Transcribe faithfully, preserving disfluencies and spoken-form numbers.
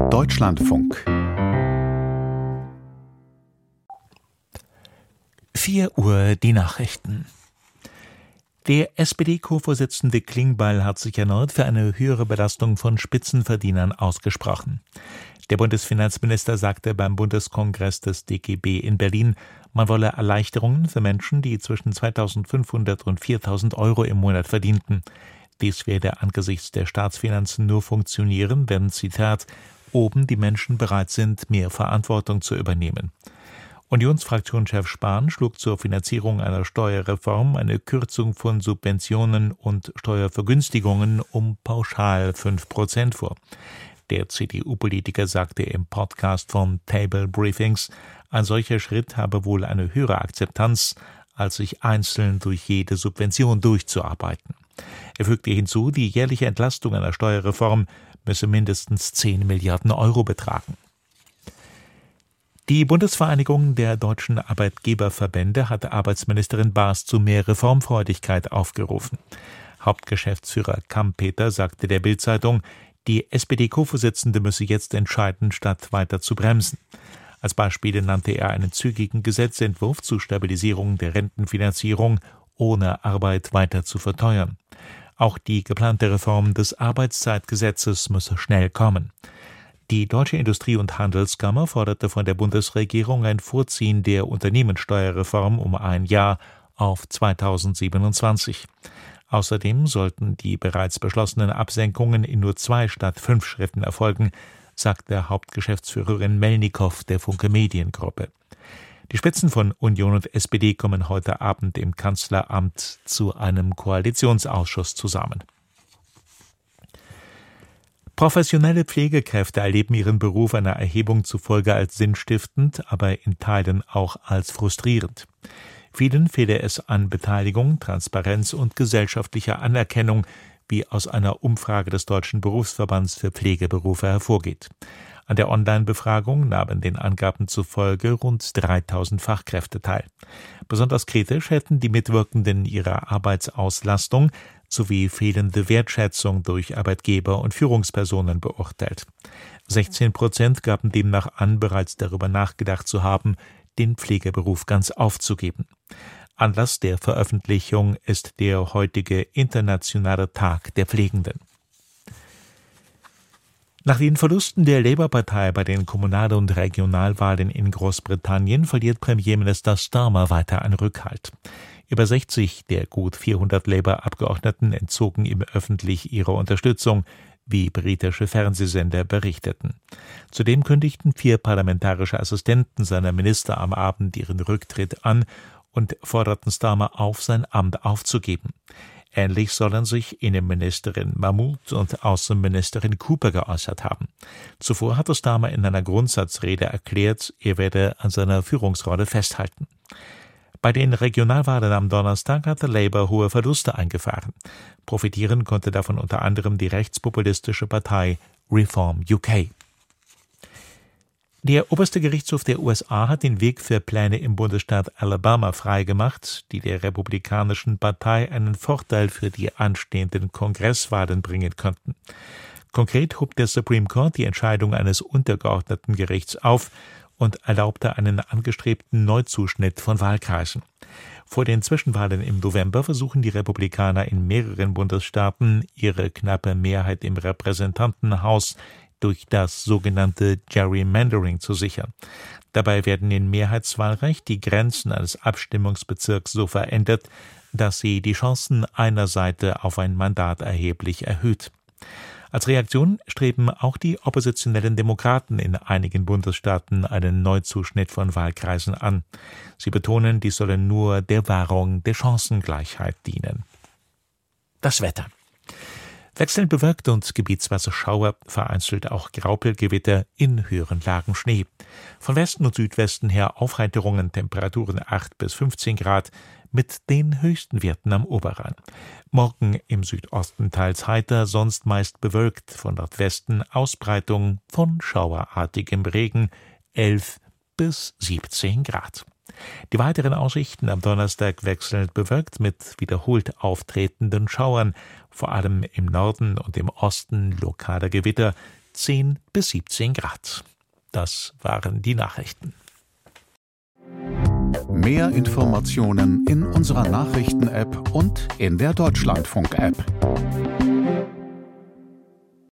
Deutschlandfunk. vier Uhr die Nachrichten. Der S P D-Co-Vorsitzende Klingbeil hat sich erneut für eine höhere Belastung von Spitzenverdienern ausgesprochen. Der Bundesfinanzminister sagte beim Bundeskongress des D G B in Berlin, man wolle Erleichterungen für Menschen, die zwischen zweitausendfünfhundert und viertausend Euro im Monat verdienten. Dies werde angesichts der Staatsfinanzen nur funktionieren, wenn, Zitat, oben die Menschen bereit sind, mehr Verantwortung zu übernehmen. Unionsfraktionschef Spahn schlug zur Finanzierung einer Steuerreform eine Kürzung von Subventionen und Steuervergünstigungen um pauschal fünf Prozent vor. Der C D U-Politiker sagte im Podcast von Table Briefings, ein solcher Schritt habe wohl eine höhere Akzeptanz, als sich einzeln durch jede Subvention durchzuarbeiten. Er fügte hinzu, die jährliche Entlastung einer Steuerreform müsse mindestens zehn Milliarden Euro betragen. Die Bundesvereinigung der deutschen Arbeitgeberverbände hat Arbeitsministerin Baas zu mehr Reformfreudigkeit aufgerufen. Hauptgeschäftsführer Kampeter sagte der Bild-Zeitung, die S P D-Co-Vorsitzende müsse jetzt entscheiden, statt weiter zu bremsen. Als Beispiele nannte er einen zügigen Gesetzentwurf zur Stabilisierung der Rentenfinanzierung, ohne Arbeit weiter zu verteuern. Auch die geplante Reform des Arbeitszeitgesetzes müsse schnell kommen. Die Deutsche Industrie- und Handelskammer forderte von der Bundesregierung ein Vorziehen der Unternehmenssteuerreform um ein Jahr auf zweitausendsiebenundzwanzig. Außerdem sollten die bereits beschlossenen Absenkungen in nur zwei statt fünf Schritten erfolgen, sagte Hauptgeschäftsführerin Melnikow der Funke Mediengruppe. Die Spitzen von Union und S P D kommen heute Abend im Kanzleramt zu einem Koalitionsausschuss zusammen. Professionelle Pflegekräfte erleben ihren Beruf einer Erhebung zufolge als sinnstiftend, aber in Teilen auch als frustrierend. Vielen fehle es an Beteiligung, Transparenz und gesellschaftlicher Anerkennung, wie aus einer Umfrage des Deutschen Berufsverbands für Pflegeberufe hervorgeht. An der Online-Befragung nahmen den Angaben zufolge rund dreitausend Fachkräfte teil. Besonders kritisch hätten die Mitwirkenden ihre Arbeitsauslastung sowie fehlende Wertschätzung durch Arbeitgeber und Führungspersonen beurteilt. sechzehn Prozent gaben demnach an, bereits darüber nachgedacht zu haben, den Pflegeberuf ganz aufzugeben. Anlass der Veröffentlichung ist der heutige Internationale Tag der Pflegenden. Nach den Verlusten der Labour-Partei bei den Kommunal- und Regionalwahlen in Großbritannien verliert Premierminister Starmer weiter an Rückhalt. Über sechzig der gut vierhundert Labour-Abgeordneten entzogen ihm öffentlich ihre Unterstützung, wie britische Fernsehsender berichteten. Zudem kündigten vier parlamentarische Assistenten seiner Minister am Abend ihren Rücktritt an und forderten Starmer auf, sein Amt aufzugeben. Ähnlich sollen sich Innenministerin Mahmood und Außenministerin Cooper geäußert haben. Zuvor hatte Starmer in einer Grundsatzrede erklärt, er werde an seiner Führungsrolle festhalten. Bei den Regionalwahlen am Donnerstag hatte Labour hohe Verluste eingefahren. Profitieren konnte davon unter anderem die rechtspopulistische Partei Reform U K. Der oberste Gerichtshof der U S A hat den Weg für Pläne im Bundesstaat Alabama freigemacht, die der Republikanischen Partei einen Vorteil für die anstehenden Kongresswahlen bringen könnten. Konkret hob der Supreme Court die Entscheidung eines untergeordneten Gerichts auf und erlaubte einen angestrebten Neuzuschnitt von Wahlkreisen. Vor den Zwischenwahlen im November versuchen die Republikaner in mehreren Bundesstaaten, ihre knappe Mehrheit im Repräsentantenhaus durch das sogenannte Gerrymandering zu sichern. Dabei werden in Mehrheitswahlrecht die Grenzen eines Abstimmungsbezirks so verändert, dass sie die Chancen einer Seite auf ein Mandat erheblich erhöht. Als Reaktion streben auch die oppositionellen Demokraten in einigen Bundesstaaten einen Neuzuschnitt von Wahlkreisen an. Sie betonen, dies solle nur der Wahrung der Chancengleichheit dienen. Das Wetter. Wechselnd bewölkt und gebietsweise Schauer, vereinzelt auch Graupelgewitter, in höheren Lagen Schnee. Von Westen und Südwesten her Aufheiterungen, Temperaturen acht bis fünfzehn Grad, mit den höchsten Werten am Oberrhein. Morgen im Südosten teils heiter, sonst meist bewölkt, von Nordwesten Ausbreitung von schauerartigem Regen, elf bis siebzehn Grad. Die weiteren Aussichten am Donnerstag wechselnd bewölkt mit wiederholt auftretenden Schauern, vor allem im Norden und im Osten lokale Gewitter, zehn bis siebzehn Grad. Das waren die Nachrichten. Mehr Informationen in unserer Nachrichten-App und in der Deutschlandfunk-App.